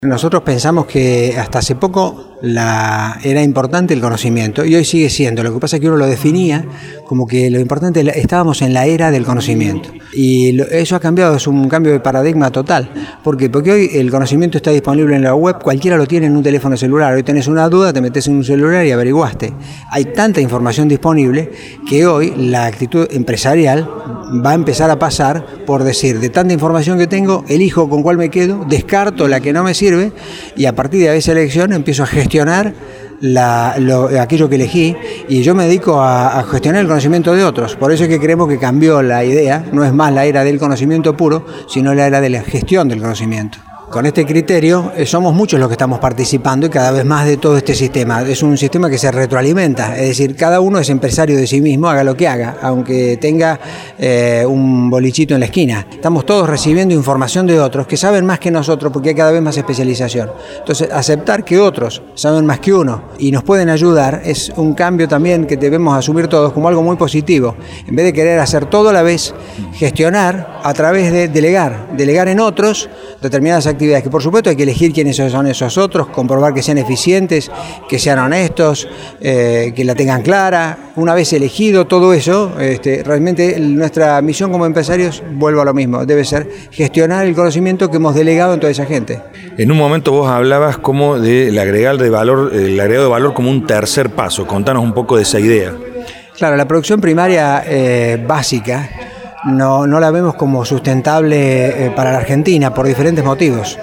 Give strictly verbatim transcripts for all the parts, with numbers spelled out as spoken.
Nosotros pensamos que hasta hace poco la, era importante el conocimiento y hoy sigue siendo. Lo que pasa es que uno lo definía como que lo importante, estábamos en la era del conocimiento y lo, eso ha cambiado, es un cambio de paradigma total. ¿Por qué? Porque hoy el conocimiento está disponible en la web, cualquiera lo tiene en un teléfono celular. Hoy tenés una duda, te metes en un celular y averiguaste. Hay tanta información disponible que hoy la actitud empresarial va a empezar a pasar por decir, de tanta información que tengo, elijo con cuál me quedo, descarto la que no me sirve y a partir de esa elección empiezo a gestionar la, lo, aquello que elegí y yo me dedico a, a gestionar el conocimiento de otros. Por eso es que creemos que cambió la idea, no es más la era del conocimiento puro, sino la era de la gestión del conocimiento. Con este criterio eh, somos muchos los que estamos participando y cada vez más de todo este sistema. Es un sistema que se retroalimenta, es decir, cada uno es empresario de sí mismo, haga lo que haga, aunque tenga eh, un bolichito en la esquina. Estamos todos recibiendo información de otros que saben más que nosotros porque hay cada vez más especialización. Entonces, aceptar que otros saben más que uno y nos pueden ayudar es un cambio también que debemos asumir todos como algo muy positivo. En vez de querer hacer todo a la vez, gestionar a través de delegar, delegar en otros determinadas actividades. Que por supuesto hay que elegir quiénes son esos otros, comprobar que sean eficientes, que sean honestos, eh, que la tengan clara. Una vez elegido todo eso, este, realmente nuestra misión como empresarios, vuelvo a lo mismo, debe ser gestionar el conocimiento que hemos delegado en toda esa gente. En un momento vos hablabas como del agregar de valor, el agregado de valor como un tercer paso. Contanos un poco de esa idea. Claro, la producción primaria eh, básica No, no la vemos como sustentable eh, para la Argentina por diferentes motivos.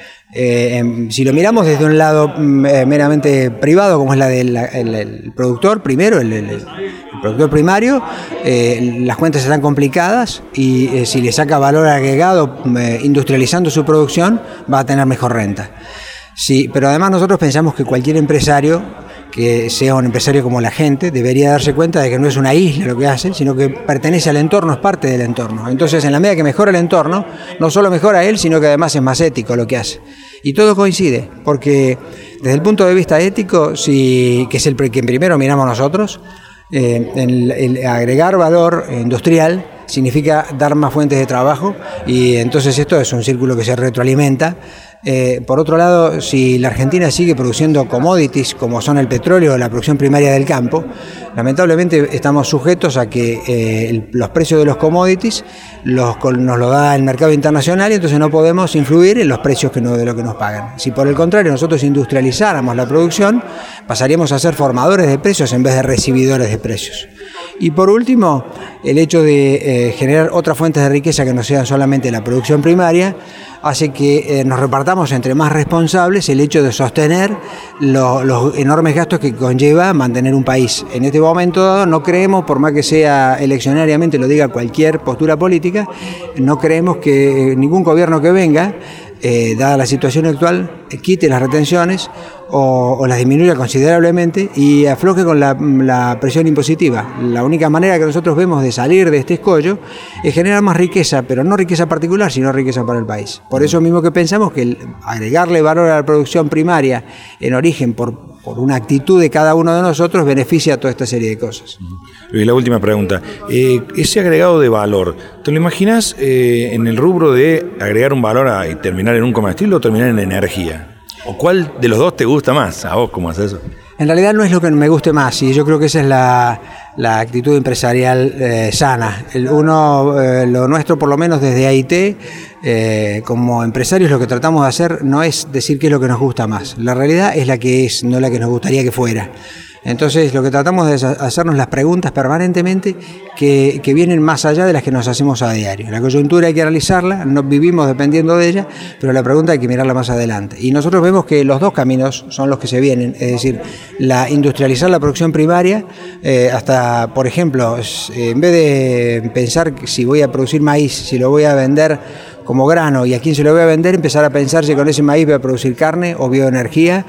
Eh, eh, si lo miramos desde un lado eh, meramente privado, como es la del el, el productor primero, el, el, el productor primario, eh, las cuentas están complicadas y eh, si le saca valor agregado eh, industrializando su producción, va a tener mejor renta. Sí, pero además nosotros pensamos que cualquier empresario que sea un empresario como la gente, debería darse cuenta de que no es una isla lo que hacen, sino que pertenece al entorno, es parte del entorno. Entonces, en la medida que mejora el entorno, no solo mejora él, sino que además es más ético lo que hace. Y todo coincide, porque desde el punto de vista ético, si, que es el que primero miramos nosotros, eh, el, el agregar valor industrial significa dar más fuentes de trabajo y entonces esto es un círculo que se retroalimenta. Eh, por otro lado, si la Argentina sigue produciendo commodities como son el petróleo o la producción primaria del campo, lamentablemente estamos sujetos a que eh, el, los precios de los commodities los, nos lo da el mercado internacional y entonces no podemos influir en los precios que no, de lo que nos pagan. Si por el contrario nosotros industrializáramos la producción, pasaríamos a ser formadores de precios en vez de recibidores de precios. Y por último, el hecho de eh, generar otras fuentes de riqueza que no sean solamente la producción primaria, hace que eh, nos repartamos entre más responsables el hecho de sostener lo, los enormes gastos que conlleva mantener un país. En este momento dado no creemos, por más que sea eleccionariamente lo diga cualquier postura política, no creemos que eh, ningún gobierno que venga, eh, dada la situación actual, eh, quite las retenciones o, o las disminuya considerablemente y afloje con la, la presión impositiva. La única manera que nosotros vemos de salir de este escollo es generar más riqueza, pero no riqueza particular, sino riqueza para el país. Por eso mismo que pensamos que el agregarle valor a la producción primaria en origen por, por una actitud de cada uno de nosotros beneficia a toda esta serie de cosas. Y la última pregunta, eh, ese agregado de valor, ¿te lo imaginas eh, en el rubro de agregar un valor a, y terminar en un comestible o terminar en energía? ¿O cuál de los dos te gusta más? ¿A vos cómo haces eso? En realidad no es lo que me guste más y yo creo que esa es la, la actitud empresarial eh, sana. El uno, eh, lo nuestro por lo menos desde A I T, eh, como empresarios lo que tratamos de hacer no es decir qué es lo que nos gusta más. La realidad es la que es, no la que nos gustaría que fuera. Entonces lo que tratamos de es hacernos las preguntas permanentemente que, que vienen más allá de las que nos hacemos a diario. La coyuntura hay que analizarla, no vivimos dependiendo de ella, pero la pregunta hay que mirarla más adelante. Y nosotros vemos que los dos caminos son los que se vienen, es decir, la industrializar la producción primaria, eh, hasta, por ejemplo, en vez de pensar que si voy a producir maíz, si lo voy a vender como grano y a quién se lo voy a vender, empezar a pensar si con ese maíz voy a producir carne o bioenergía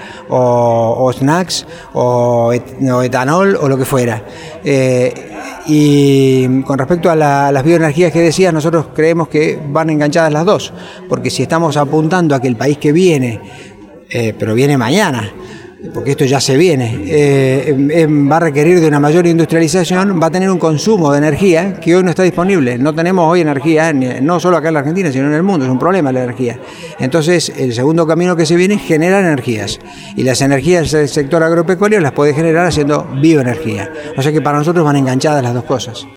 o, o snacks o, et, o etanol o lo que fuera. Eh, y con respecto a, la, a las bioenergías que decías, nosotros creemos que van enganchadas las dos, porque si estamos apuntando a que el país que viene, eh, pero viene mañana, porque esto ya se viene, eh, eh, va a requerir de una mayor industrialización, va a tener un consumo de energía que hoy no está disponible. No tenemos hoy energía, no solo acá en la Argentina, sino en el mundo, es un problema la energía. Entonces, el segundo camino que se viene es generar energías, y las energías del sector agropecuario las puede generar haciendo bioenergía. O sea que para nosotros van enganchadas las dos cosas.